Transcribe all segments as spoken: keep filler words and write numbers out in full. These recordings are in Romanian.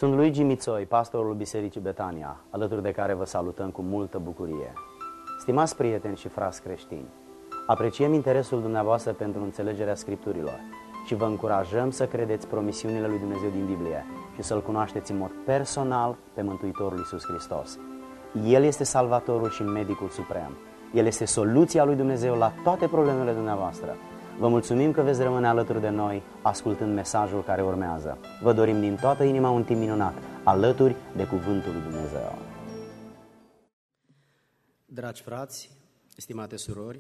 Sunt Luigi Mițoi, pastorul Bisericii Betania, alături de care vă salutăm cu multă bucurie. Stimați prieteni și frați creștini, apreciem interesul dumneavoastră pentru înțelegerea Scripturilor și vă încurajăm să credeți promisiunile lui Dumnezeu din Biblie și să-L cunoașteți în mod personal pe Mântuitorul Iisus Hristos. El este Salvatorul și Medicul Suprem. El este soluția lui Dumnezeu la toate problemele dumneavoastră. Vă mulțumim că veți rămâne alături de noi ascultând mesajul care urmează. Vă dorim din toată inima un timp minunat, alături de Cuvântul lui Dumnezeu. Dragi frați, stimate surori,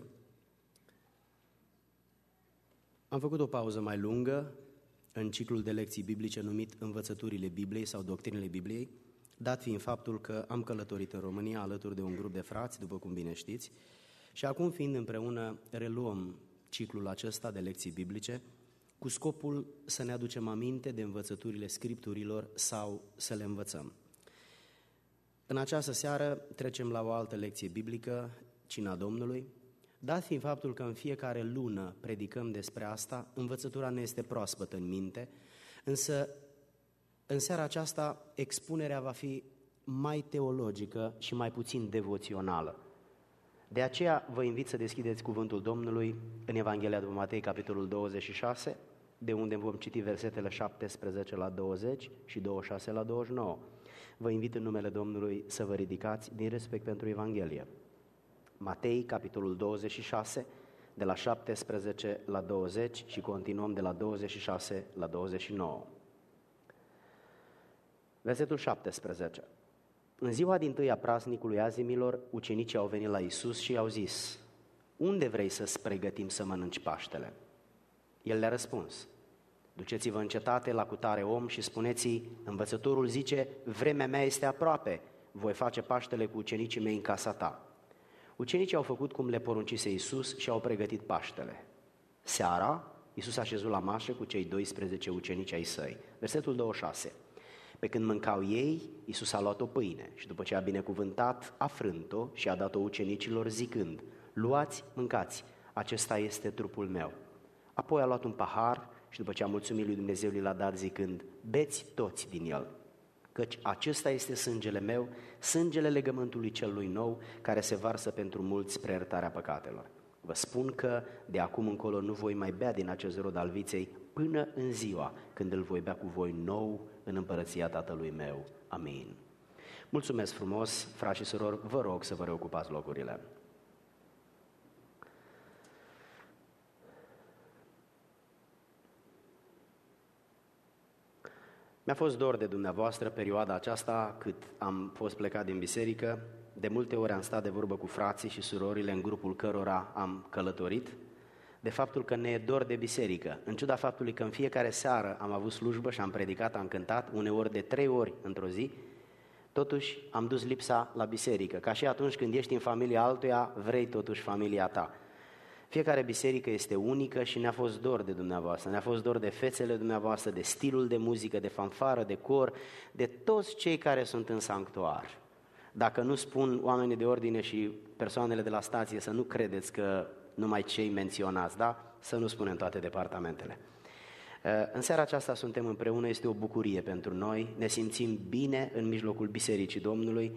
am făcut o pauză mai lungă în ciclul de lecții biblice numit Învățăturile Bibliei sau Doctrinele Bibliei, dat fiind faptul că am călătorit în România alături de un grup de frați, după cum bine știți, și acum fiind împreună reluăm ciclul acesta de lecții biblice cu scopul să ne aducem aminte de învățăturile Scripturilor sau să le învățăm. În această seară trecem la o altă lecție biblică, Cina Domnului. Dat fiind faptul că în fiecare lună predicăm despre asta, învățătura ne este proaspătă în minte, însă în seara aceasta expunerea va fi mai teologică și mai puțin devoțională. De aceea vă invit să deschideți cuvântul Domnului în Evanghelia după Matei, capitolul douăzeci și șase, de unde vom citi versetele șaptesprezece la douăzeci și douăzeci și șase la douăzeci și nouă. Vă invit în numele Domnului să vă ridicați din respect pentru Evanghelie. Matei, capitolul douăzeci și șase, de la șaptesprezece la douăzeci și continuăm de la douăzeci și șase la douăzeci și nouă. Versetul șaptesprezece. În ziua dintâi a praznicului Azimilor, ucenicii au venit la Iisus și i-au zis: unde vrei să-ți pregătim să mănânci Paștele? El le-a răspuns: duceți-vă în cetate la cutare om și spuneți-i: învățătorul zice, vremea mea este aproape, voi face Paștele cu ucenicii mei în casa ta. Ucenicii au făcut cum le poruncise Iisus și au pregătit Paștele. Seara, Iisus a șezut la masă cu cei doisprezece ucenici ai săi. Versetul douăzeci și șase. Pe când mâncau ei, Iisus a luat o pâine și după ce a binecuvântat, a frânt-o și a dat-o ucenicilor zicând: luați, mâncați, acesta este trupul meu. Apoi a luat un pahar și după ce a mulțumit lui Dumnezeu, l-a dat zicând: beți toți din el, căci acesta este sângele meu, sângele legământului celui nou, care se varsă pentru mulți spre iertarea păcatelor. Vă spun că de acum încolo nu voi mai bea din acest rod al viței până în ziua când îl voi bea cu voi nou în împărăția Tatălui meu. Amin. Mulțumesc frumos, frați și surori, vă rog să vă reocupați locurile. Mi-a fost dor de dumneavoastră perioada aceasta cât am fost plecat din biserică. De multe ori am stat de vorbă cu frații și surorile în grupul cărora am călătorit, de faptul că ne e dor de biserică, în ciuda faptului că în fiecare seară am avut slujbă și am predicat, am cântat, uneori de trei ori într-o zi, totuși am dus lipsa la biserică, ca și atunci când ești în familia altuia, vrei totuși familia ta. Fiecare biserică este unică și ne-a fost dor de dumneavoastră, ne-a fost dor de fețele dumneavoastră, de stilul de muzică, de fanfară, de cor, de toți cei care sunt în sanctuar. Dacă nu spun oamenii de ordine și persoanele de la stație să nu credeți că numai cei menționați, da? Să nu spunem toate departamentele. În seara aceasta suntem împreună, este o bucurie pentru noi, ne simțim bine în mijlocul Bisericii Domnului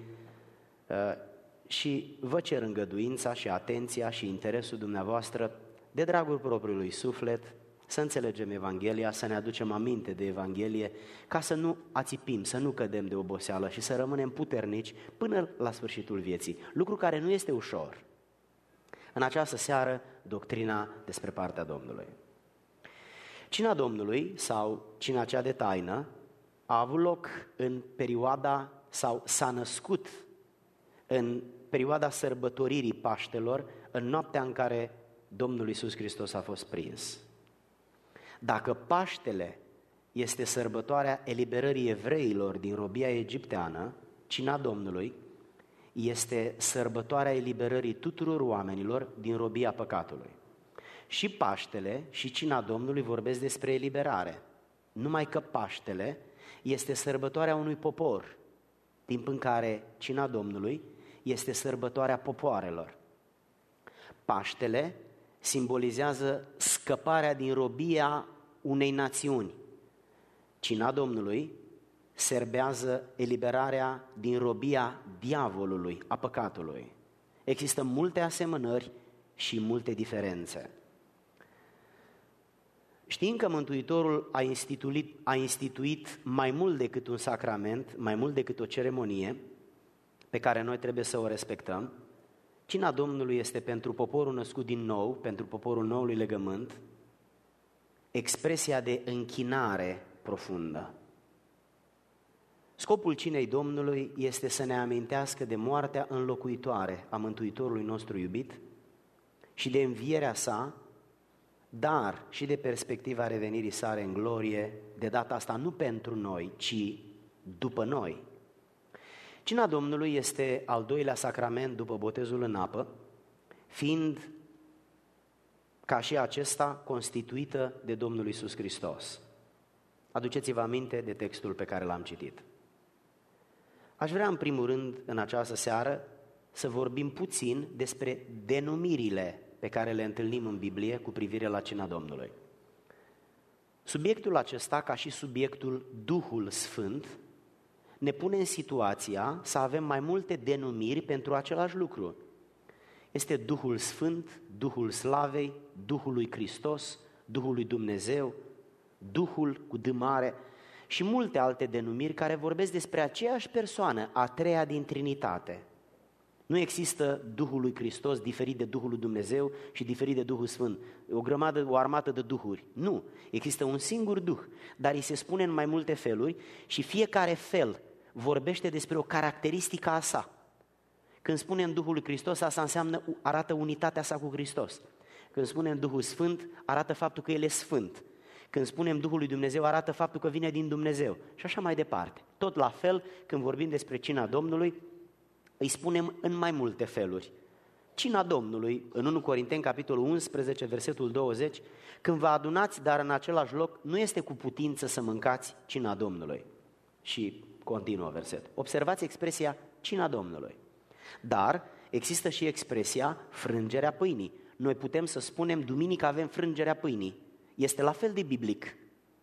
și vă cer îngăduința și atenția și interesul dumneavoastră de dragul propriului suflet, să înțelegem Evanghelia, să ne aducem aminte de Evanghelie, ca să nu ațipim, să nu cădem de oboseală și să rămânem puternici până la sfârșitul vieții, lucru care nu este ușor. În această seară, doctrina despre partea Domnului. Cina Domnului, sau cina cea de taină, a avut loc în perioada, sau s-a născut în perioada sărbătoririi Paștelor, în noaptea în care Domnul Iisus Hristos a fost prins. Dacă Paștele este sărbătoarea eliberării evreilor din robia egipteană, cina Domnului este sărbătoarea eliberării tuturor oamenilor din robia păcatului. Și Paștele și cina Domnului vorbesc despre eliberare. Numai că Paștele este sărbătoarea unui popor, timp în care cina Domnului este sărbătoarea popoarelor. Paștele simbolizează scăparea din robia unei națiuni. Cina Domnului serbează eliberarea din robia diavolului, a păcatului. Există multe asemănări și multe diferențe. Știm că Mântuitorul a instituit, a instituit mai mult decât un sacrament, mai mult decât o ceremonie pe care noi trebuie să o respectăm. Cina Domnului este pentru poporul născut din nou, pentru poporul noului legământ, expresia de închinare profundă. Scopul cinei Domnului este să ne amintească de moartea înlocuitoare a Mântuitorului nostru iubit și de învierea sa, dar și de perspectiva revenirii sale în glorie, de data asta nu pentru noi, ci după noi. Cina Domnului este al doilea sacrament după botezul în apă, fiind ca și acesta constituită de Domnul Iisus Hristos. Aduceți-vă aminte de textul pe care l-am citit. Aș vrea în primul rând în această seară să vorbim puțin despre denumirile pe care le întâlnim în Biblie cu privire la cina Domnului. Subiectul acesta, ca și subiectul Duhul Sfânt, ne pune în situația să avem mai multe denumiri pentru același lucru. Este Duhul Sfânt, Duhul Slavei, Duhul lui Hristos, Duhul lui Dumnezeu, Duhul cu D mare și multe alte denumiri care vorbesc despre aceeași persoană, a treia din Trinitate. Nu există Duhul lui Hristos diferit de Duhul lui Dumnezeu și diferit de Duhul Sfânt, o grămadă, o armată de duhuri. Nu, există un singur Duh, dar îi se spune în mai multe feluri și fiecare fel vorbește despre o caracteristică a sa. Când spunem Duhul lui Hristos, asta înseamnă, arată unitatea sa cu Hristos. Când spunem Duhul Sfânt, arată faptul că El e Sfânt. Când spunem Duhul lui Dumnezeu, arată faptul că vine din Dumnezeu. Și așa mai departe. Tot la fel, când vorbim despre cina Domnului, îi spunem în mai multe feluri. Cina Domnului, în întâi Corinteni, capitolul unsprezece, versetul douăzeci, când vă adunați, dar în același loc, nu este cu putință să mâncați cina Domnului. Și continuă versetul. Observați expresia cina Domnului. Dar există și expresia frângerea pâinii. Noi putem să spunem, duminică avem frângerea pâinii. Este la fel de biblic.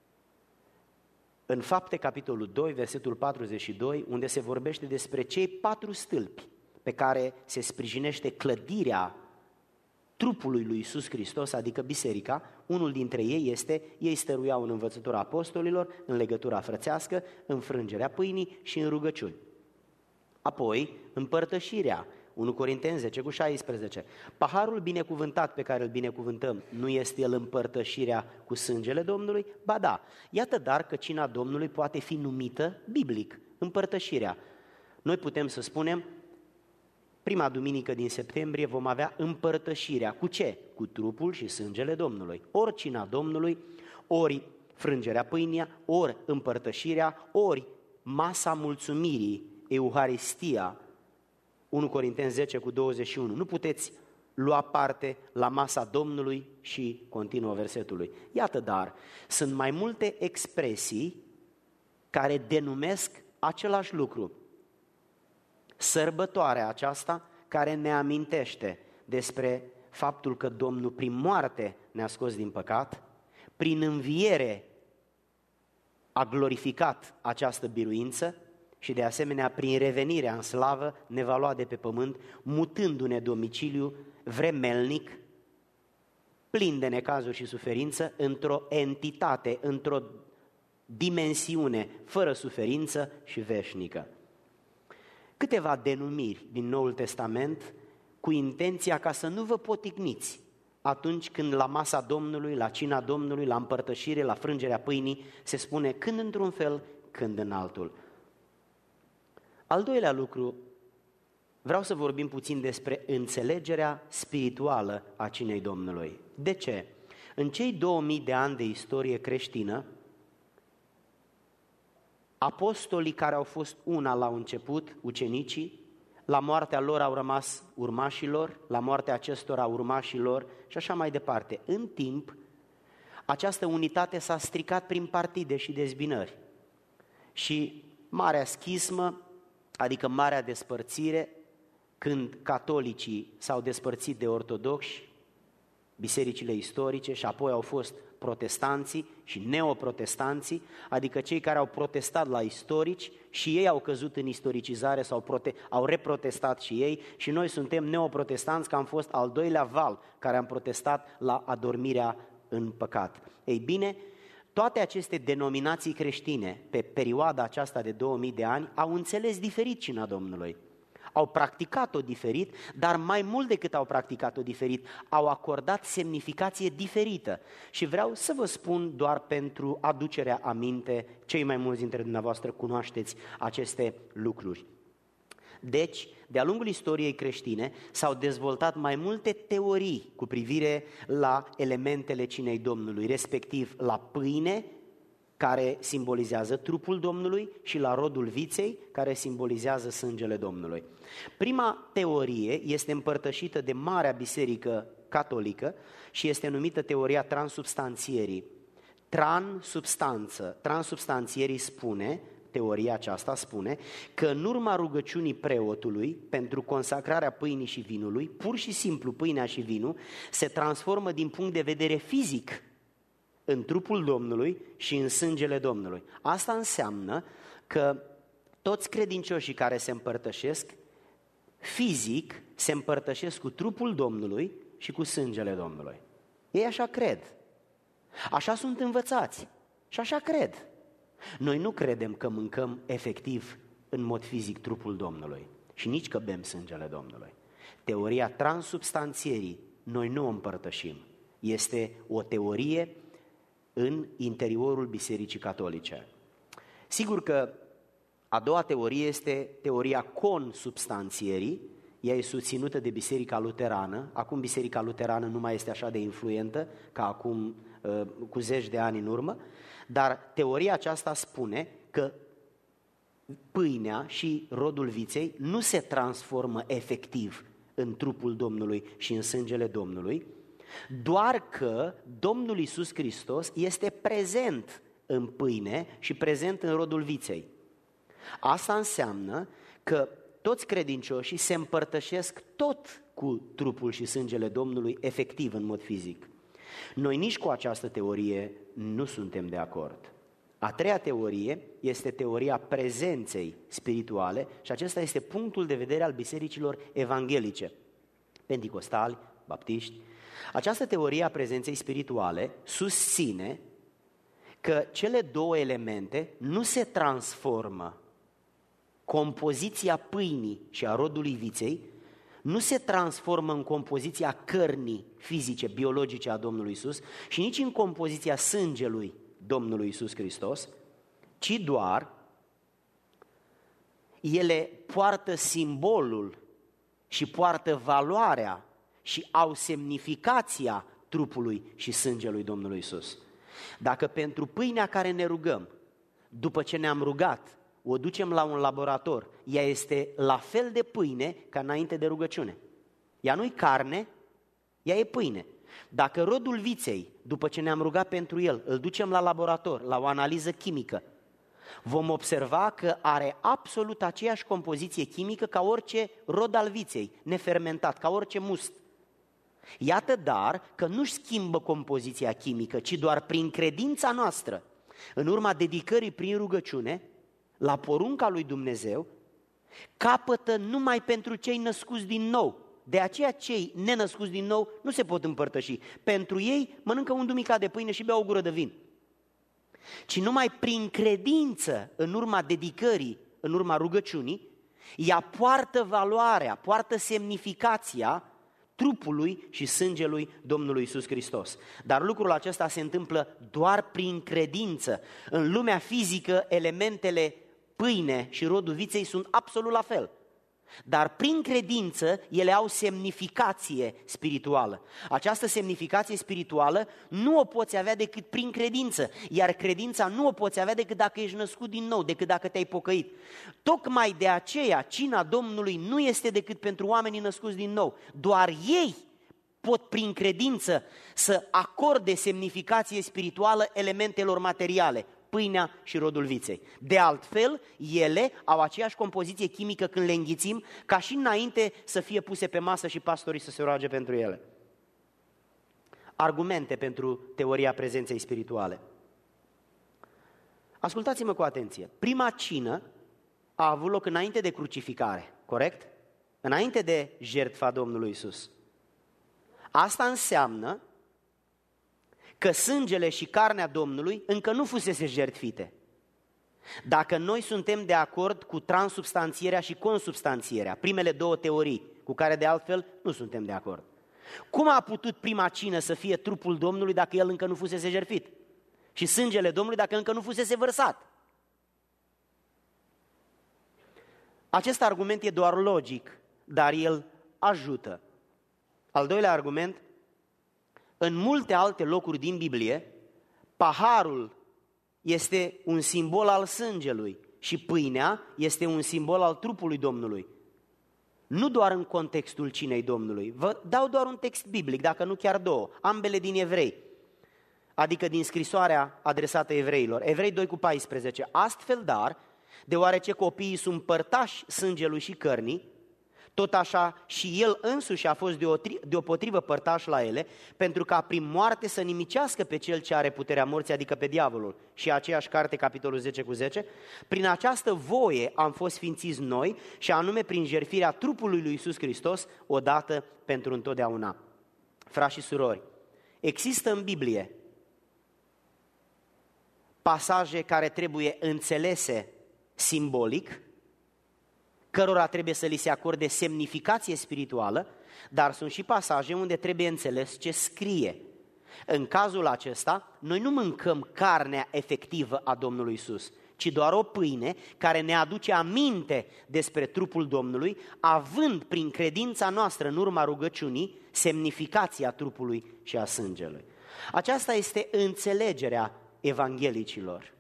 În Fapte, capitolul doi, versetul patruzeci și doi, unde se vorbește despre cei patru stâlpi pe care se sprijinește clădirea trupului lui Iisus Hristos, adică biserica, unul dintre ei este, ei stăruiau în învățătura apostolilor, în legătura frățească, în frângerea pâinii și în rugăciuni. Apoi, împărtășirea, întâi Corinteni zece cu șaisprezece. Paharul binecuvântat pe care îl binecuvântăm, nu este el împărtășirea cu sângele Domnului? Ba da. Iată dar că cina Domnului poate fi numită biblic, împărtășirea. Noi putem să spunem, prima duminică din septembrie vom avea împărtășirea. Cu ce? Cu trupul și sângele Domnului. Ori cina Domnului, ori frângerea pâinii, ori împărtășirea, ori masa mulțumirii, Euharistia, întâi Corinteni zece cu douăzeci și unu. Nu puteți lua parte la masa Domnului și continuă versetului. Iată dar, sunt mai multe expresii care denumesc același lucru. Sărbătoarea aceasta care ne amintește despre faptul că Domnul prin moarte ne-a scos din păcat, prin înviere a glorificat această biruință și de asemenea prin revenirea în slavă ne va lua de pe pământ, mutându-ne domiciliu vremelnic, plin de necazuri și suferință, într-o entitate, într-o dimensiune fără suferință și veșnică. Câteva denumiri din Noul Testament cu intenția ca să nu vă poticniți atunci când la masa Domnului, la cina Domnului, la împărtășire, la frângerea pâinii, se spune când într-un fel, când în altul. Al doilea lucru, vreau să vorbim puțin despre înțelegerea spirituală a cinei Domnului. De ce? În cei două mii de ani de istorie creștină, apostolii care au fost una la început, ucenicii, la moartea lor au rămas urmașilor, la moartea acestora urmașilor și așa mai departe. În timp, această unitate s-a stricat prin partide și dezbinări. Și marea schismă, adică marea despărțire, când catolicii s-au despărțit de ortodoxi, bisericile istorice, și apoi au fost protestanții și neoprotestanții, adică cei care au protestat la istorici și ei au căzut în istoricizare sau prote- au reprotestat și ei, și noi suntem neoprotestanți, că am fost al doilea val care am protestat la adormirea în păcat. Ei bine, toate aceste denominații creștine pe perioada aceasta de două mii de ani au înțeles diferit cina Domnului. Au practicat-o diferit, dar mai mult decât au practicat-o diferit, au acordat semnificație diferită. Și vreau să vă spun doar pentru aducerea aminte, cei mai mulți dintre dumneavoastră cunoașteți aceste lucruri. Deci, de-a lungul istoriei creștine s-au dezvoltat mai multe teorii cu privire la elementele cinei Domnului, respectiv la pâine, care simbolizează trupul Domnului, și la rodul viței, care simbolizează sângele Domnului. Prima teorie este împărtășită de Marea Biserică Catolică și este numită teoria transubstanțierii. Transubstanță, transubstanțierii spune, teoria aceasta spune, că în urma rugăciunii preotului pentru consacrarea pâinii și vinului, pur și simplu pâinea și vinul se transformă din punct de vedere fizic în trupul Domnului și în sângele Domnului. Asta înseamnă că toți credincioșii care se împărtășesc, fizic se împărtășesc cu trupul Domnului și cu sângele Domnului. Ei așa cred. Așa sunt învățați și așa cred. Noi nu credem că mâncăm efectiv în mod fizic trupul Domnului și nici că bem sângele Domnului. Teoria transubstanțierii noi nu o împărtășim. Este o teorie în interiorul Bisericii Catolice. Sigur că a doua teorie este teoria consubstanțierii. Ea e susținută de Biserica Luterană. Acum Biserica Luterană nu mai este așa de influentă ca acum cu zeci de ani în urmă, dar teoria aceasta spune că pâinea și rodul viței nu se transformă efectiv în trupul Domnului și în sângele Domnului, doar că Domnul Iisus Hristos este prezent în pâine și prezent în rodul viței. Asta înseamnă că toți credincioșii se împărtășesc tot cu trupul și sângele Domnului efectiv în mod fizic. Noi nici cu această teorie nu suntem de acord. A treia teorie este teoria prezenței spirituale și acesta este punctul de vedere al bisericilor evanghelice, penticostali, baptiști. Această teorie a prezenței spirituale susține că cele două elemente nu se transformă. Compoziția pâinii și a rodului viței nu se transformă în compoziția cărnii fizice, biologice a Domnului Iisus și nici în compoziția sângelui Domnului Iisus Hristos, ci doar ele poartă simbolul și poartă valoarea și au semnificația trupului și sângelui Domnului Iisus. Dacă pentru pâinea care ne rugăm, după ce ne-am rugat, o ducem la un laborator, ea este la fel de pâine ca înainte de rugăciune. Ea nu-i carne, ea e pâine. Dacă rodul viței, după ce ne-am rugat pentru el, îl ducem la laborator, la o analiză chimică, vom observa că are absolut aceeași compoziție chimică ca orice rod al viței, nefermentat, ca orice must. Iată dar că nu-și schimbă compoziția chimică, ci doar prin credința noastră, în urma dedicării prin rugăciune, la porunca lui Dumnezeu, capătă numai pentru cei născuți din nou. De aceea cei nenăscuți din nou nu se pot împărtăși. Pentru ei mănâncă un dumicat de pâine și bea o gură de vin. Ci numai prin credință, în urma dedicării, în urma rugăciunii, ea poartă valoarea, poartă semnificația trupului și sângelui Domnului Iisus Hristos. Dar lucrul acesta se întâmplă doar prin credință. În lumea fizică, elementele pâine și rodul viței sunt absolut la fel. Dar prin credință ele au semnificație spirituală. Această semnificație spirituală nu o poți avea decât prin credință, iar credința nu o poți avea decât dacă ești născut din nou, decât dacă te-ai pocăit. Tocmai de aceea cina Domnului nu este decât pentru oamenii născuți din nou. Doar ei pot prin credință să acorde semnificație spirituală elementelor materiale, pâinea și rodul viței. De altfel, ele au aceeași compoziție chimică când le înghițim, ca și înainte să fie puse pe masă și pastorii să se roage pentru ele. argumente pentru teoria prezenței spirituale. Ascultați-mă cu atenție. Prima cină a avut loc înainte de crucificare, corect? Înainte de jertfa Domnului Iisus. Asta înseamnă că sângele și carnea Domnului încă nu fusese jertfite. Dacă noi suntem de acord cu transubstanțierea și consubstanțierea, primele două teorii, cu care de altfel nu suntem de acord, cum a putut prima cină să fie trupul Domnului dacă el încă nu fusese jertfit? Și sângele Domnului dacă încă nu fusese vărsat? Acest argument e doar logic, dar el ajută. Al doilea argument, în multe alte locuri din Biblie, paharul este un simbol al sângelui și pâinea este un simbol al trupului Domnului. Nu doar în contextul cinei Domnului. Vă dau doar un text biblic, dacă nu chiar două, ambele din Evrei, adică din scrisoarea adresată evreilor. Evrei doi cu paisprezece. Astfel, dar, deoarece copiii sunt părtași sângelui și cărnii, tot așa și el însuși a fost deopotrivă părtaș la ele, pentru ca prin moarte să nimicească pe cel ce are puterea morții, adică pe diavolul. Și aceeași carte, capitolul zece cu zece, prin această voie am fost sfințiți noi, și anume prin jertfirea trupului lui Iisus Hristos, odată pentru întotdeauna. Frați și surori, există în Biblie pasaje care trebuie înțelese simbolic, cărora trebuie să li se acorde semnificație spirituală, dar sunt și pasaje unde trebuie înțeles ce scrie. În cazul acesta, noi nu mâncăm carnea efectivă a Domnului Iisus, ci doar o pâine care ne aduce aminte despre trupul Domnului, având prin credința noastră în urma rugăciunii semnificația trupului și a sângelui. Aceasta este înțelegerea evanghelicilor.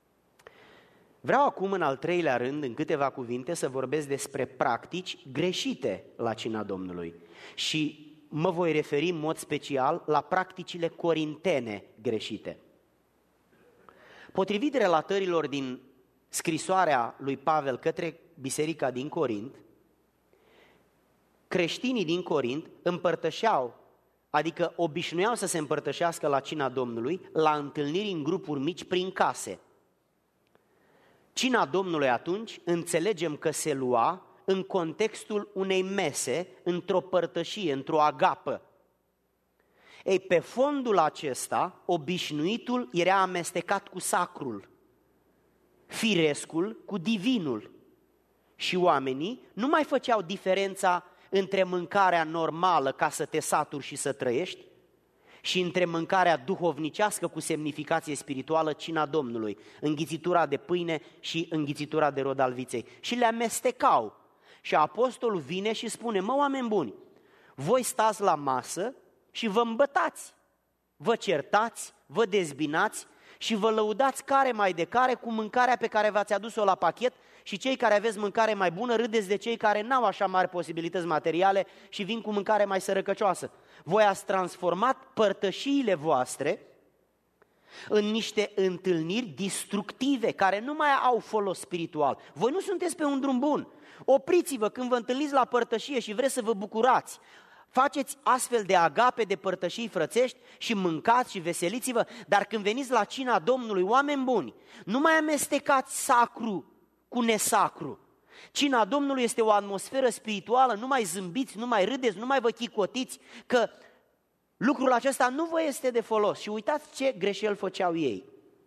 Vreau acum, în al treilea rând, în câteva cuvinte, să vorbesc despre practici greșite la cina Domnului și mă voi referi în mod special la practicile corintene greșite. Potrivit relatărilor din scrisoarea lui Pavel către biserica din Corint, creștinii din Corint împărtășeau, adică obișnuiau să se împărtășească la cina Domnului, la întâlniri în grupuri mici prin case. Cina Domnului atunci înțelegem că se lua în contextul unei mese, într-o părtășie, într-o agapă. Ei, pe fondul acesta, obișnuitul era amestecat cu sacrul, firescul cu divinul. Și oamenii nu mai făceau diferența între mâncarea normală ca să te saturi și să trăiești și între mâncarea duhovnicească cu semnificație spirituală, cina Domnului, înghițitura de pâine și înghițitura de rod al viței. Și le amestecau. Și apostolul vine și spune: mă, oameni buni, voi stați la masă și vă îmbătați, vă certați, vă dezbinați și vă lăudați care mai de care cu mâncarea pe care v-ați adus-o la pachet, și cei care aveți mâncare mai bună râdeți de cei care n-au așa mari posibilități materiale și vin cu mâncare mai sărăcăcioasă. Voi ați transformat părtășiile voastre în niște întâlniri destructive care nu mai au folos spiritual. Voi nu sunteți pe un drum bun. Opriți-vă când vă întâlniți la părtășie și vreți să vă bucurați. Faceți astfel de agape, de părtășii frățești și mâncați și veseliți-vă, dar când veniți la cina Domnului, oameni buni, nu mai amestecați sacru cu nesacru. Cina Domnului este o atmosferă spirituală, nu mai zâmbiți, nu mai râdeți, nu mai vă chicotiți, că lucrul acesta nu vă este de folos. Și uitați ce greșeli făceau ei.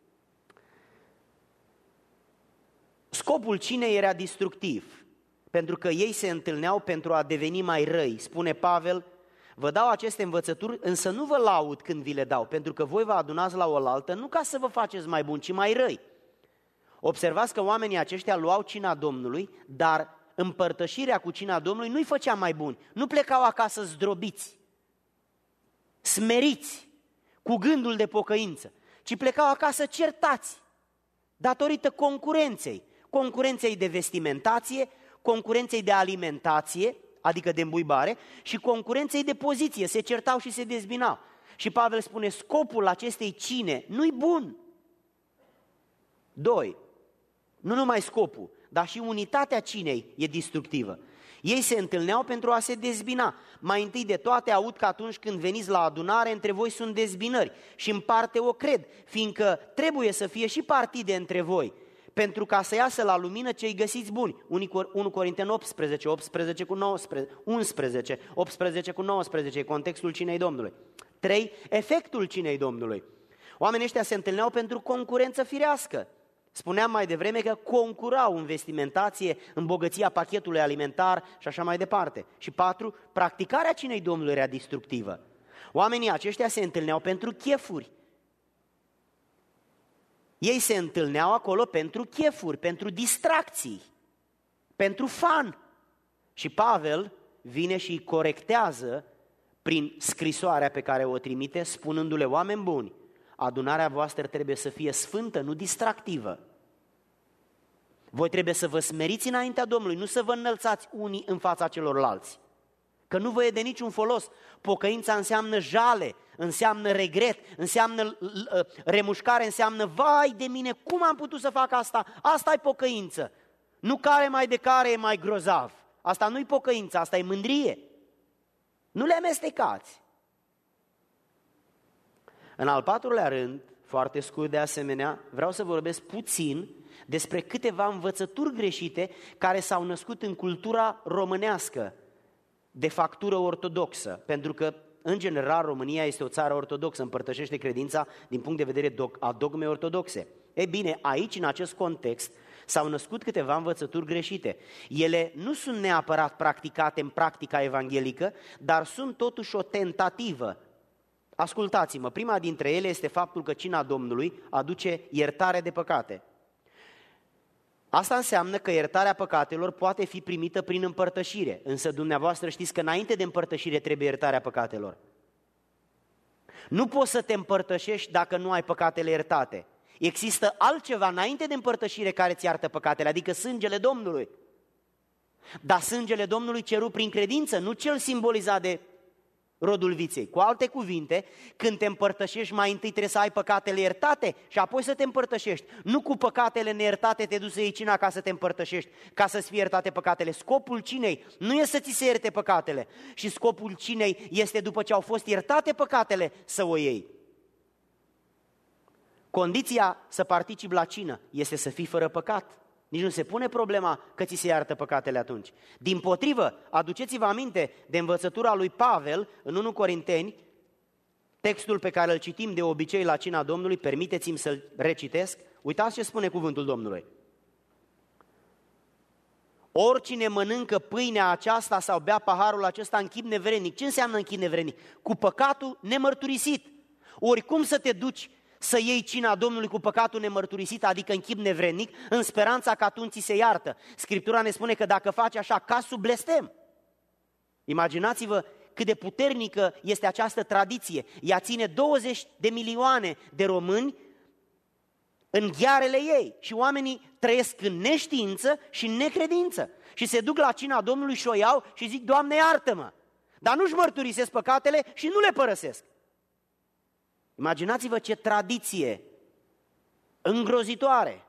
Scopul cinei era destructiv, pentru că ei se întâlneau pentru a deveni mai răi. Spune Pavel: vă dau aceste învățături, însă nu vă laud când vi le dau, pentru că voi vă adunați la oaltă, nu ca să vă faceți mai buni, ci mai răi. Observați că oamenii aceștia luau cina Domnului, dar împărtășirea cu cina Domnului nu-i făcea mai buni. Nu plecau acasă zdrobiți, smeriți, cu gândul de pocăință, ci plecau acasă certați, datorită concurenței, concurenței de vestimentație, concurenței de alimentație, adică de îmbuibare, și concurenței de poziție, se certau și se dezbinau. Și Pavel spune: scopul acestei cine nu-i bun. Doi, nu numai scopul, dar și unitatea cinei e destructivă. Ei se întâlneau pentru a se dezbina. Mai întâi de toate aud că atunci când veniți la adunare, între voi sunt dezbinări și în parte o cred, fiindcă trebuie să fie și partide între voi, pentru ca să iasă la lumină cei găsiți buni. unu Corinteni optsprezece, optsprezece cu nouăsprezece, unsprezece, optsprezece cu nouăsprezece, e contextul cinei Domnului. trei. Efectul cinei Domnului. Oamenii ăștia se întâlneau pentru concurență firească. Spuneam mai devreme că concurau în vestimentație, în bogăția pachetului alimentar și așa mai departe. Și patru, practicarea cinei Domnului era distructivă. Oamenii aceștia se întâlneau pentru chefuri. Ei se întâlneau acolo pentru chefuri, pentru distracții, pentru fan. Și Pavel vine și îi corectează prin scrisoarea pe care o trimite, spunându-le: oameni buni, adunarea voastră trebuie să fie sfântă, nu distractivă. Voi trebuie să vă smeriți înaintea Domnului, nu să vă înălțați unii în fața celorlalți, că nu vă e de niciun folos. Pocăința înseamnă jale, înseamnă regret, înseamnă remușcare, înseamnă vai de mine, cum am putut să fac asta? Asta e pocăință. Nu care mai de care e mai grozav. Asta nu e pocăință, asta e mândrie. Nu le amestecați. În al patrulea rând, foarte scurt de asemenea, vreau să vorbesc puțin despre câteva învățături greșite care s-au născut în cultura românească de factură ortodoxă, pentru că, în general, România este o țară ortodoxă, împărtășește credința din punct de vedere a dogmei ortodoxe. Ei bine, aici, în acest context, s-au născut câteva învățături greșite. Ele nu sunt neapărat practicate în practica evanghelică, dar sunt totuși o tentativă. Ascultați-mă, prima dintre ele este faptul că cina Domnului aduce iertare de păcate. Asta înseamnă că iertarea păcatelor poate fi primită prin împărtășire, însă dumneavoastră știți că înainte de împărtășire trebuie iertarea păcatelor. Nu poți să te împărtășești dacă nu ai păcatele iertate. Există altceva înainte de împărtășire care îți iartă păcatele, adică sângele Domnului. Dar sângele Domnului cerut prin credință, nu cel simbolizat de rodul viței. Cu alte cuvinte, când te împărtășești, mai întâi trebuie să ai păcatele iertate și apoi să te împărtășești. Nu cu păcatele neiertate te duci să iei cina ca să te împărtășești, ca să-ți fie iertate păcatele. Scopul cinei nu este să ți se ierte păcatele, și scopul cinei este, după ce au fost iertate păcatele, să o iei. Condiția să participi la cină este să fii fără păcat. Nici nu se pune problema că ți se iartă păcatele atunci. Dimpotrivă, aduceți-vă aminte de învățătura lui Pavel în unu Corinteni, textul pe care îl citim de obicei la cina Domnului, permiteți-mi să-l recitesc. Uitați ce spune cuvântul Domnului. Oricine mănâncă pâinea aceasta sau bea paharul acesta în chip nevrednic. Ce înseamnă în chip nevrednic? Cu păcatul nemărturisit. Oricum să te duci să iei cina Domnului cu păcatul nemărturisit, adică în chip nevrednic, în speranța că atunci ți se iartă. Scriptura ne spune că dacă faci așa, ca sub blestem. Imaginați-vă cât de puternică este această tradiție. Ea ține douăzeci de milioane de români în ghearele ei și oamenii trăiesc în neștiință și în necredință. Și se duc la cina Domnului și o iau și zic: Doamne, iartă-mă! Dar nu-și mărturisesc păcatele și nu le părăsesc. Imaginați-vă ce tradiție îngrozitoare.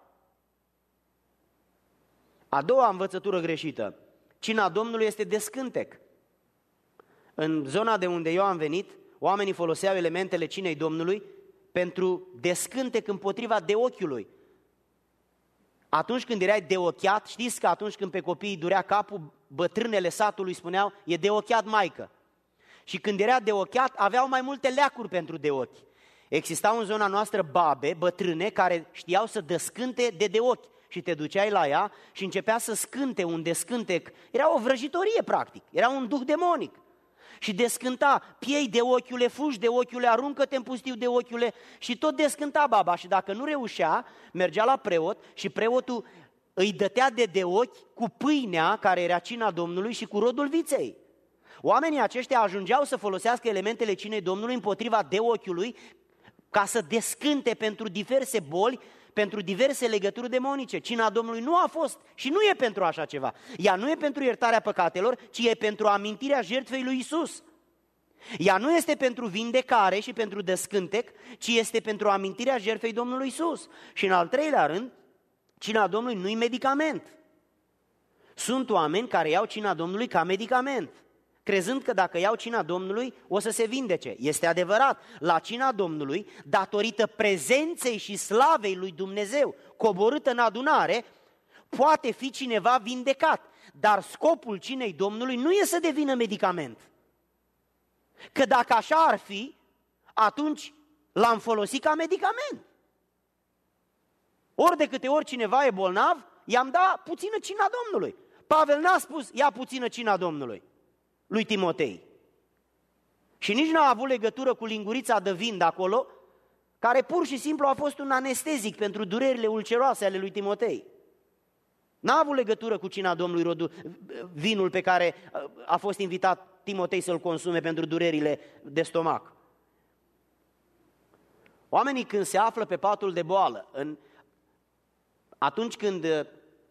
A doua învățătură greșită. Cina Domnului este descântec. În zona de unde eu am venit, oamenii foloseau elementele cinei Domnului pentru descântec împotriva deochiului. Atunci când erai deochiat, știți că atunci când pe copiii durea capul, bătrânele satului spuneau: e deochiat maică. Și când era deochiat, aveau mai multe leacuri pentru de ochi. Existau în zona noastră babe, bătrâne, care știau să descânte de de ochi. Și te duceai la ea și începea să scânte un descântec. Era o vrăjitorie, practic. Era un duh demonic. Și descânta: piei de ochiule, fugi de ochiule, aruncă-te în pustiu de ochiule. Și tot descânta baba. Și dacă nu reușea, mergea la preot și preotul îi dătea de de ochi cu pâinea, care era cina Domnului, și cu rodul viței. Oamenii aceștia ajungeau să folosească elementele cinei Domnului împotriva de ochiului, ca să descânte pentru diverse boli, pentru diverse legături demonice. Cina Domnului nu a fost și nu e pentru așa ceva. Ea nu e pentru iertarea păcatelor, ci e pentru amintirea jertfei lui Iisus. Ea nu este pentru vindecare și pentru descântec, ci este pentru amintirea jertfei Domnului Iisus. Și în al treilea rând, cina Domnului nu e medicament. Sunt oameni care iau cina Domnului ca medicament, crezând că dacă iau cina Domnului o să se vindece. Este adevărat, la cina Domnului, datorită prezenței și slavei lui Dumnezeu coborâtă în adunare, poate fi cineva vindecat. Dar scopul cinei Domnului nu e să devină medicament. Că dacă așa ar fi, atunci l-am folosit ca medicament. Ori de câte ori cineva e bolnav, i-am dat puțină cina Domnului. Pavel n-a spus, ia puțină cina Domnului lui Timotei. Și nici n-a avut legătură cu lingurița de vin de acolo, care pur și simplu a fost un anestezic pentru durerile ulceroase ale lui Timotei. N-a avut legătură cu cina Domnului, rodu, vinul pe care a fost invitat Timotei să-l consume pentru durerile de stomac. Oamenii când se află pe patul de boală, în, atunci când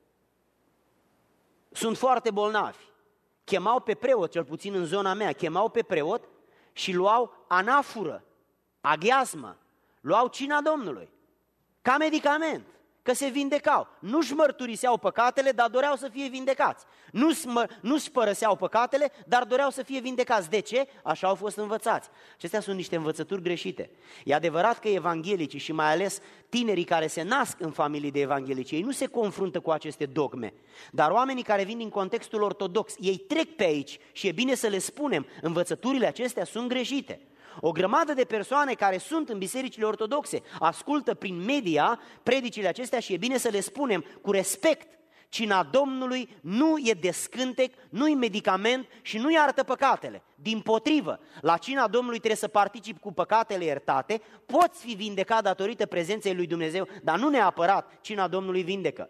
sunt foarte bolnavi, chemau pe preot, cel puțin în zona mea, chemau pe preot și luau anafură, aghiazmă, luau cina Domnului, ca medicament, că se vindecau. Nu-și mărturiseau păcatele, dar doreau să fie vindecați. Nu-și, nu-și părăseau păcatele, dar doreau să fie vindecați. De ce? Așa au fost învățați. Acestea sunt niște învățături greșite. E adevărat că evanghelicii și mai ales tinerii care se nasc în familii de evanghelici, ei nu se confruntă cu aceste dogme. Dar oamenii care vin din contextul ortodox, ei trec pe aici și e bine să le spunem, învățăturile acestea sunt greșite. O grămadă de persoane care sunt în bisericile ortodoxe ascultă prin media predicile acestea și e bine să le spunem cu respect. Cina Domnului nu e descântec, nu e medicament și nu iartă păcatele. Dimpotrivă, la cina Domnului trebuie să participi cu păcatele iertate, poți fi vindecat datorită prezenței lui Dumnezeu, dar nu neapărat cina Domnului vindecă.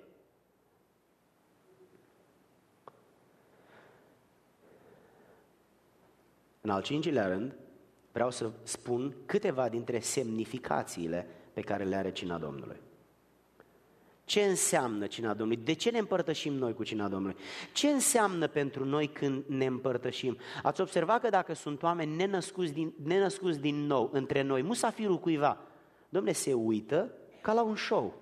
În al cincilea rând, vreau să spun câteva dintre semnificațiile pe care le are cina Domnului. Ce înseamnă cina Domnului? De ce ne împărtășim noi cu cina Domnului? Ce înseamnă pentru noi când ne împărtășim? Ați observat că dacă sunt oameni nenăscuți din, nenăscuți din nou între noi, musafirul cuiva, Dom'le, se uită ca la un show.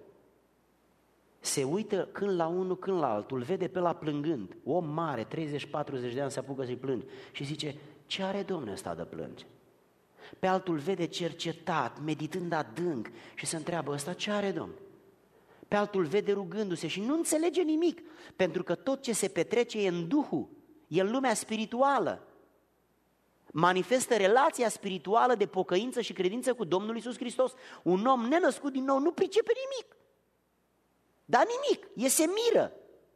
Se uită când la unul, când la altul, vede pe la plângând. Om mare, treizeci patruzeci de ani, se apucă să-i plânge și zice, ce are Domnul ăsta de plânge? Pe altul vede cercetat, meditând adânc și se întreabă, ăsta ce are Domnul? Pe altul vede rugându-se și nu înțelege nimic, pentru că tot ce se petrece e în Duhul, e în lumea spirituală. Manifestă relația spirituală de pocăință și credință cu Domnul Iisus Hristos. Un om nenăscut din nou nu pricepe nimic, dar nimic, e se miră.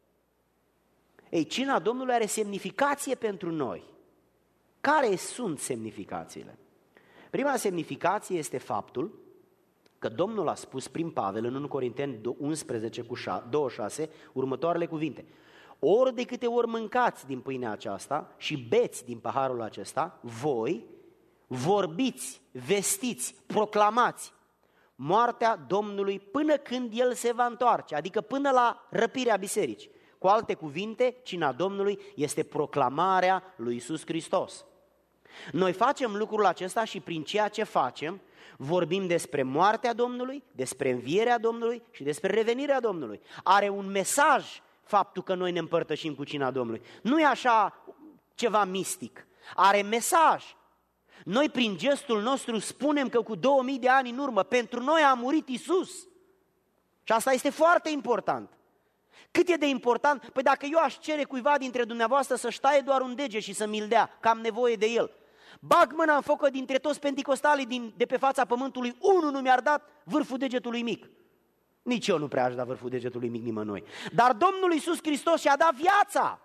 Ei, cina Domnului are semnificație pentru noi. Care sunt semnificațiile? Prima semnificație este faptul că Domnul a spus prin Pavel în unu Corinteni unsprezece cu douăzeci și șase următoarele cuvinte. Ori de câte ori mâncați din pâinea aceasta și beți din paharul acesta, voi vorbiți, vestiți, proclamați moartea Domnului până când El se va întoarce, adică până la răpirea bisericii. Cu alte cuvinte, cina Domnului este proclamarea lui Iisus Hristos. Noi facem lucrul acesta și prin ceea ce facem vorbim despre moartea Domnului, despre învierea Domnului și despre revenirea Domnului. Are un mesaj faptul că noi ne împărtășim cu cina Domnului. Nu e așa ceva mistic, are mesaj. Noi prin gestul nostru spunem că cu două mii de ani în urmă pentru noi a murit Iisus. Și asta este foarte important. Cât e de important? Păi dacă eu aș cere cuiva dintre dumneavoastră să-și taie doar un deget și să mi-l dea, că am nevoie de el, bag mâna în focă dintre toți penticostalii din, de pe fața pământului, unul nu mi-ar dat vârful degetului mic. Nici eu nu prea aș da vârful degetului mic nimănui. Dar Domnul Iisus Hristos și-a dat viața.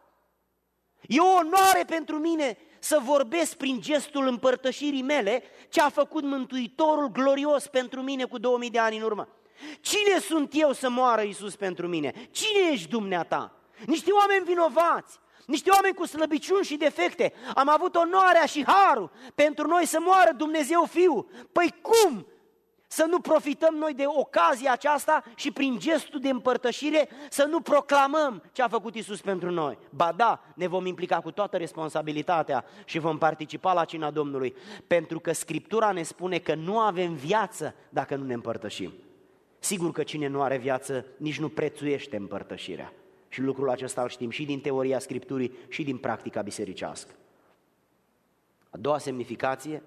E o onoare pentru mine să vorbesc prin gestul împărtășirii mele ce a făcut Mântuitorul glorios pentru mine cu două mii de ani în urmă. Cine sunt eu să moară Iisus pentru mine? Cine ești dumneata? Niște oameni vinovați, niște oameni cu slăbiciuni și defecte. Am avut onoarea și harul pentru noi să moară Dumnezeu Fiul. Păi cum să nu profităm noi de ocazia aceasta și prin gestul de împărtășire să nu proclamăm ce a făcut Iisus pentru noi? Ba da, ne vom implica cu toată responsabilitatea și vom participa la cina Domnului, pentru că Scriptura ne spune că nu avem viață dacă nu ne împărtășim. Sigur că cine nu are viață nici nu prețuiește împărtășirea. Și lucrul acesta îl știm și din teoria Scripturii și din practica bisericească. A doua semnificație,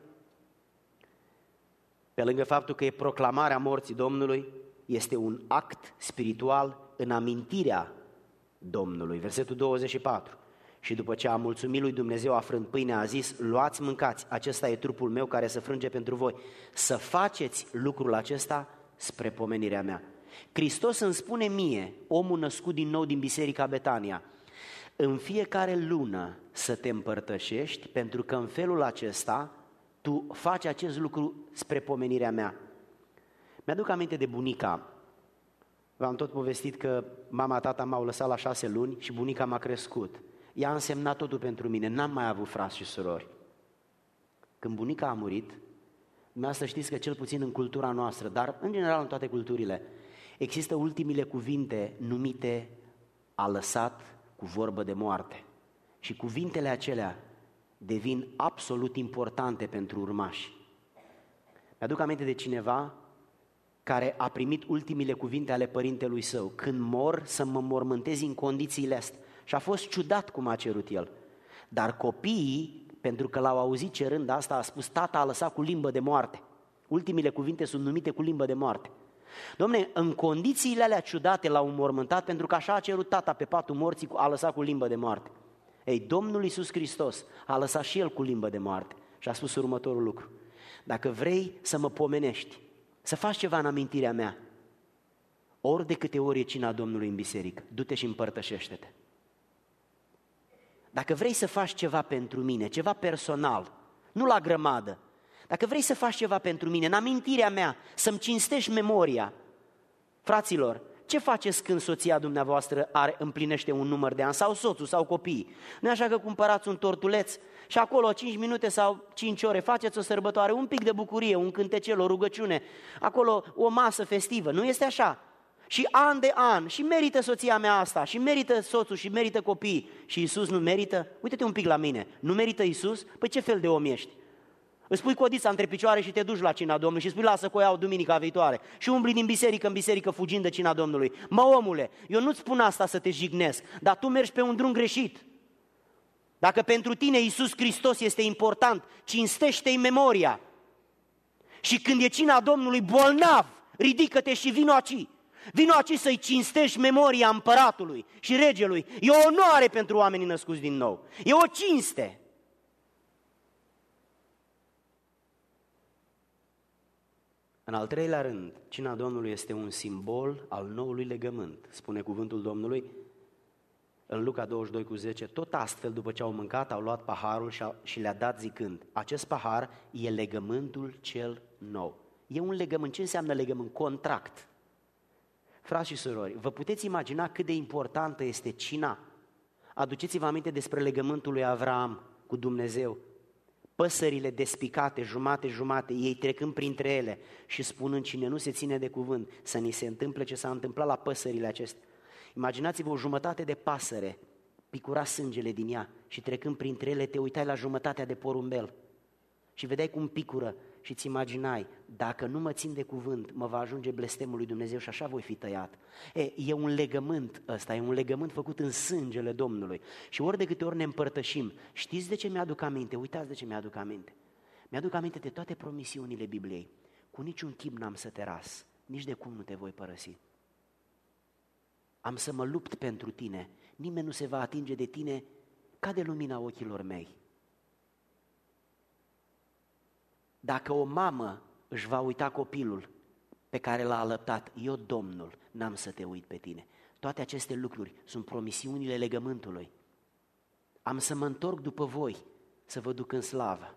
pe lângă faptul că e proclamarea morții Domnului, este un act spiritual în amintirea Domnului. Versetul douăzeci și patru. Și după ce a mulțumit lui Dumnezeu afrând pâinea, a zis: luați, mâncați, acesta e trupul meu care se frânge pentru voi. Să faceți lucrul acesta spre pomenirea mea. Hristos îmi spune mie, omul născut din nou din Biserica Betania, în fiecare lună să te împărtășești, pentru că în felul acesta tu faci acest lucru spre pomenirea mea. Mi-aduc aminte de bunica. V-am tot povestit că mama, tata m-au lăsat la șase luni și bunica m-a crescut. Ea a însemnat totul pentru mine, n-am mai avut frați și surori. Când bunica a murit, dumneavoastră știți că cel puțin în cultura noastră, dar în general în toate culturile, există ultimile cuvinte numite a lăsat cu vorbă de moarte. Și cuvintele acelea devin absolut importante pentru urmași. Mi-aduc aminte de cineva care a primit ultimile cuvinte ale părintelui său: când mor să mă mormântezi în condițiile astea. Și a fost ciudat cum a cerut el. Dar copiii, pentru că l-au auzit cerând asta, a spus: tata a lăsat cu limbă de moarte. Ultimile cuvinte sunt numite cu limbă de moarte. Dom'le, în condițiile alea ciudate l-au înmormântat, pentru că așa a cerut tata pe patul morții, a lăsat cu limbă de moarte. Ei, Domnul Iisus Hristos a lăsat și El cu limbă de moarte și a spus următorul lucru: dacă vrei să mă pomenești, să faci ceva în amintirea mea, ori de câte ori e cina Domnului în biserică, du-te și împărtășește-te. Dacă vrei să faci ceva pentru mine, ceva personal, nu la grămadă, dacă vrei să faci ceva pentru mine, în amintirea mea, să-mi cinstești memoria, fraților, ce faceți când soția dumneavoastră are, împlinește un număr de ani, sau soțul, sau copiii? Nu așa că cumpărați un tortuleț și acolo cinci minute sau cinci ore faceți o sărbătoare, un pic de bucurie, un cântecel, o rugăciune, acolo o masă festivă, nu este așa? Și an de an, și merită soția mea asta, și merită soțul, și merită copiii, și Iisus nu merită? Uite-te un pic la mine, nu merită Iisus? Păi ce fel de om ești? Îți pui codița între picioare și te duci la cina Domnului și spui: lasă că o iau duminica viitoare. Și umbli din biserică în biserică fugind de cina Domnului. Mă, omule, eu nu-ți spun asta să te jignesc, dar tu mergi pe un drum greșit. Dacă pentru tine Iisus Hristos este important, cinstește-i memoria. Și când e cina Domnului bolnav, ridică-te și vino aici. Vino aici să-i cinstești memoria împăratului și regelui. E o onoare pentru oamenii născuți din nou. E o cinste. În al treilea rând, cina Domnului este un simbol al noului legământ. Spune cuvântul Domnului în Luca douăzeci și doi cu zece: tot astfel, după ce au mâncat, au luat paharul și le-a dat zicând: acest pahar e legământul cel nou. E un legământ. Ce înseamnă legământ? Contract. Frați și surori, vă puteți imagina cât de importantă este cina? Aduceți-vă aminte despre legământul lui Avraam cu Dumnezeu. Păsările despicate, jumate-jumate, ei trecând printre ele și spunând: cine nu se ține de cuvânt, să ni se întâmple ce s-a întâmplat la păsările acestea. Imaginați-vă o jumătate de pasăre, picura sângele din ea și trecând printre ele te uitai la jumătatea de porumbel și vedeai cum picură și îți imaginai: dacă nu mă țin de cuvânt, mă va ajunge blestemul lui Dumnezeu și așa voi fi tăiat. E, e un legământ ăsta, e un legământ făcut în sângele Domnului. Și ori de câte ori ne împărtășim, știți de ce mi-aduc aminte? Uitați de ce mi-aduc aminte. Mi-aduc aminte de toate promisiunile Bibliei. Cu niciun chip n-am să te ras, nici de cum nu te voi părăsi. Am să mă lupt pentru tine, nimeni nu se va atinge de tine ca de lumina ochilor mei. Dacă o mamă își va uita copilul pe care l-a alăptat, eu, Domnul, n-am să te uit pe tine. Toate aceste lucruri sunt promisiunile legământului. Am să mă întorc după voi, să vă duc în slavă.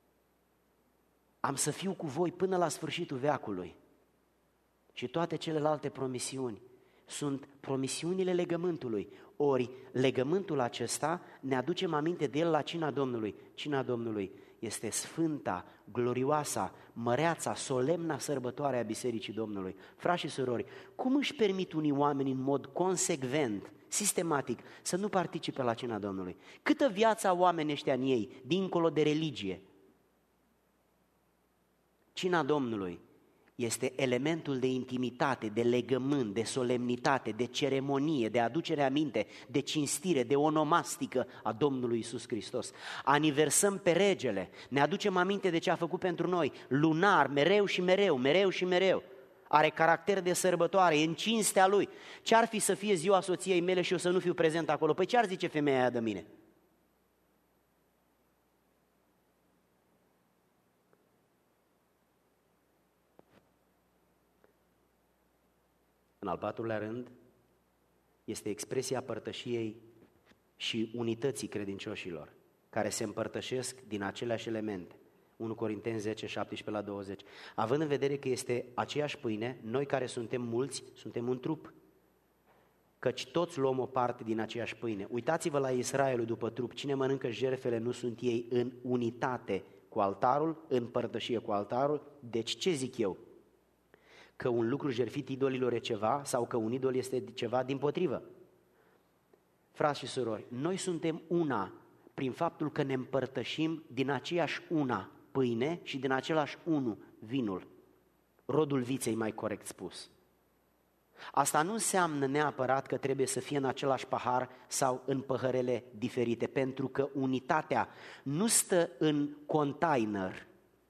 Am să fiu cu voi până la sfârșitul veacului. Și toate celelalte promisiuni sunt promisiunile legământului. Ori legământul acesta ne aducem aminte de el la cina Domnului. Cina Domnului este sfânta, glorioasa, măreața, solemna sărbătoare a Bisericii Domnului. Frați și surori, cum își permit unii oameni în mod consecvent, sistematic, să nu participe la cina Domnului? Câtă viață au oamenii ăștia în ei, dincolo de religie? Cina Domnului este elementul de intimitate, de legământ, de solemnitate, de ceremonie, de aducere aminte, de cinstire, de onomastică a Domnului Iisus Hristos. Aniversăm pe regele, ne aducem aminte de ce a făcut pentru noi, lunar, mereu și mereu, mereu și mereu. Are caracter de sărbătoare, e în cinstea lui. Ce-ar fi să fie ziua soției mele și eu să nu fiu prezent acolo? Păi ce-ar zice femeia aia de mine? În al patrulea rând, este expresia părtășiei și unității credincioșilor, care se împărtășesc din aceleași elemente. unu Corinteni zece, șaptesprezece la douăzeci. Având în vedere că este aceeași pâine, noi care suntem mulți, suntem un trup, căci toți luăm o parte din aceeași pâine. Uitați-vă la Israelul după trup, cine mănâncă jertfele nu sunt ei în unitate cu altarul, în părtășie cu altarul? Deci ce zic eu? Că un lucru jertfit idolilor e ceva sau că un idol este ceva? Dimpotrivă. Frați și surori, noi suntem una prin faptul că ne împărtășim din aceeași una pâine și din același unu vinul, rodul viței, mai corect spus. Asta nu înseamnă neapărat că trebuie să fie în același pahar sau în păhărele diferite, pentru că unitatea nu stă în container,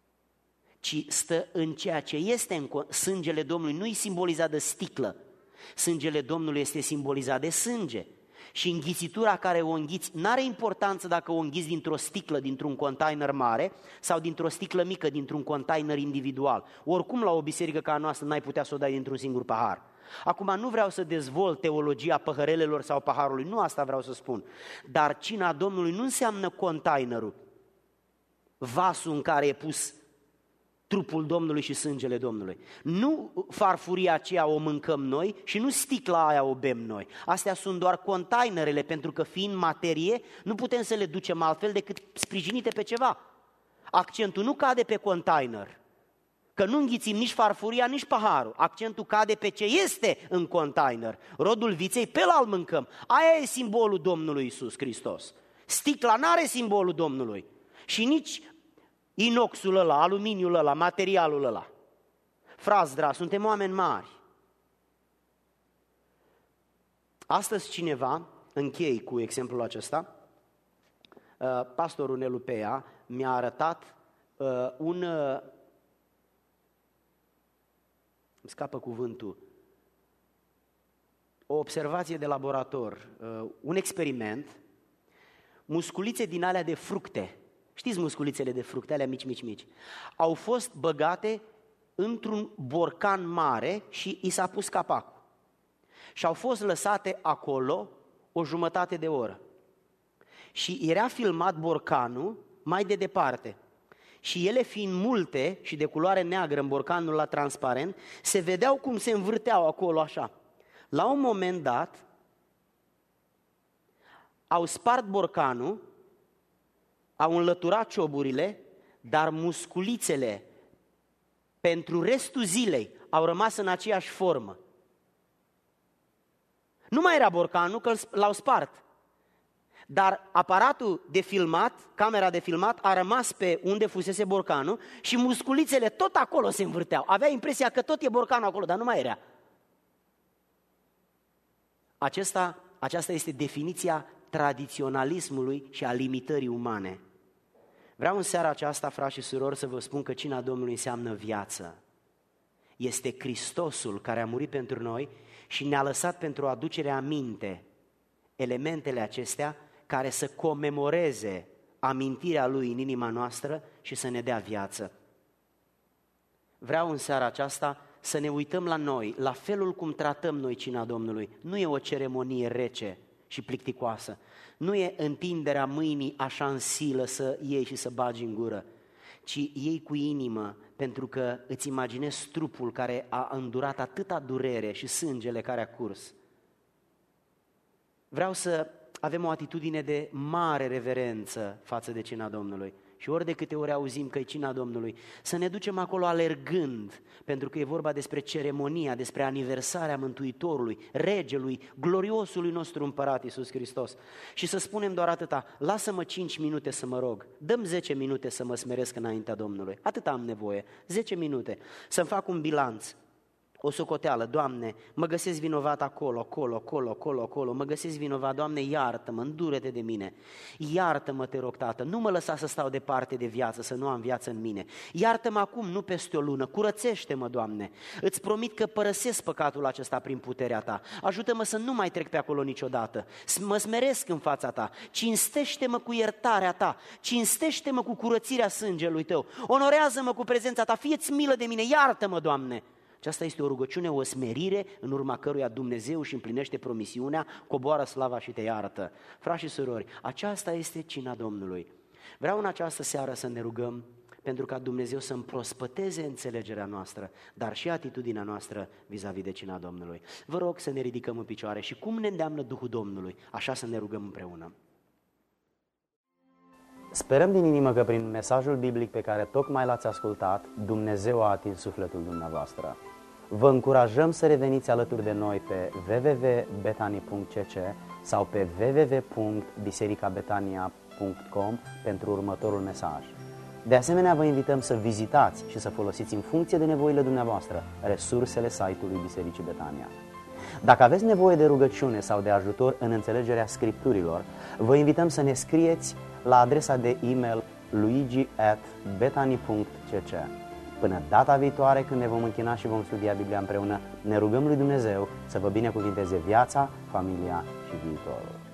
ci stă în ceea ce este în sângele Domnului. Nu-i simbolizat de sticlă, sângele Domnului este simbolizat de sânge. Și înghițitura care o înghiți, n-are importanță dacă o înghiți dintr-o sticlă, dintr-un container mare sau dintr-o sticlă mică, dintr-un container individual. Oricum la o biserică ca a noastră n-ai putea să o dai dintr-un singur pahar. Acum nu vreau să dezvolt teologia păhărelelor sau paharului, nu asta vreau să spun. Dar cina Domnului nu înseamnă containerul, vasul în care e pus trupul Domnului și sângele Domnului. Nu farfuria aceea o mâncăm noi și nu sticla aia o bem noi. Astea sunt doar containerele, pentru că fiind materie, nu putem să le ducem altfel decât sprijinite pe ceva. Accentul nu cade pe container, că nu înghițim nici farfuria, nici paharul. Accentul cade pe ce este în container. Rodul viței, pe ăla îl mâncăm. Aia e simbolul Domnului Iisus Hristos. Sticla n-are simbolul Domnului. Și nici inoxul ăla, aluminiul ăla, materialul ăla. Frați dragi, suntem oameni mari. Astăzi cineva, închei cu exemplul acesta, pastorul Nelu Pea mi-a arătat un, îmi scapă cuvântul, o observație de laborator, un experiment, musculițe din alea de fructe. Știți musculițele de fructe, alea mici, mici, mici. Au fost băgate într-un borcan mare și i s-a pus capacul. Și au fost lăsate acolo o jumătate de oră. Și era filmat borcanul mai de departe. Și ele fiind multe și de culoare neagră în borcanul ăla transparent, se vedeau cum se învârteau acolo așa. La un moment dat, au spart borcanul, au înlăturat cioburile, dar musculițele pentru restul zilei au rămas în aceeași formă. Nu mai era borcanul, că l-au spart. Dar aparatul de filmat, camera de filmat, a rămas pe unde fusese borcanul și musculițele tot acolo se învârteau. Avea impresia că tot e borcanul acolo, dar nu mai era. Acesta, aceasta este definiția tradiționalismului și a limitării umane. Vreau în seara aceasta, frați și surori, să vă spun că cina Domnului înseamnă viață. Este Hristosul care a murit pentru noi și ne-a lăsat pentru aducerea aminte elementele acestea care să comemoreze amintirea Lui în inima noastră și să ne dea viață. Vreau în seara aceasta să ne uităm la noi, la felul cum tratăm noi cina Domnului. Nu e o ceremonie rece și plicticoasă. Nu e întinderea mâinii așa în silă să iei și să bagi în gură, ci iei cu inimă, pentru că îți imaginezi trupul care a îndurat atâta durere și sângele care a curs. Vreau să avem o atitudine de mare reverență față de cina Domnului și ori de câte ori auzim că e cina Domnului, să ne ducem acolo alergând, pentru că e vorba despre ceremonia, despre aniversarea Mântuitorului, Regelui, gloriosului nostru Împărat Iisus Hristos. Și să spunem doar atâta: lasă-mă cinci minute să mă rog, dă-mi zece minute să mă smeresc înaintea Domnului. Atât am nevoie, zece minute, să-mi fac un bilanț, o socoteală. Doamne, mă găsesc vinovat acolo, acolo, acolo, acolo, acolo, mă găsesc vinovat, Doamne, iartă-mă, îndură-te de mine, iartă-mă, te rog, Tată, nu mă lăsa să stau departe de viață, să nu am viață în mine, iartă-mă acum, nu peste o lună, curățește-mă, Doamne, îți promit că părăsesc păcatul acesta prin puterea Ta, ajută-mă să nu mai trec pe acolo niciodată, mă smeresc în fața Ta, cinstește-mă cu iertarea Ta, cinstește-mă cu curățirea sângelui Tău, onorează-mă cu prezența Ta, fie-ți milă de mine, iartă-mă, Doamne. Aceasta este o rugăciune, o smerire în urma căruia Dumnezeu își împlinește promisiunea, coboară slava și te iartă. Frați și surori, aceasta este cina Domnului. Vreau în această seară să ne rugăm pentru ca Dumnezeu să împrospăteze înțelegerea noastră, dar și atitudinea noastră vis-a-vis de cina Domnului. Vă rog să ne ridicăm în picioare și cum ne îndeamnă Duhul Domnului, așa să ne rugăm împreună. Sperăm din inimă că prin mesajul biblic pe care tocmai l-ați ascultat, Dumnezeu a atins sufletul dumneavoastră. Vă încurajăm să reveniți alături de noi pe w w w punct betani punct c c sau pe w w w punct biserica betania punct com pentru următorul mesaj. De asemenea, vă invităm să vizitați și să folosiți în funcție de nevoile dumneavoastră resursele site-ului Bisericii Betania. Dacă aveți nevoie de rugăciune sau de ajutor în înțelegerea Scripturilor, vă invităm să ne scrieți la adresa de e-mail luigi at betani punct c c. Până data viitoare, când ne vom închina și vom studia Biblia împreună, ne rugăm lui Dumnezeu să vă binecuvinteze viața, familia și viitorul.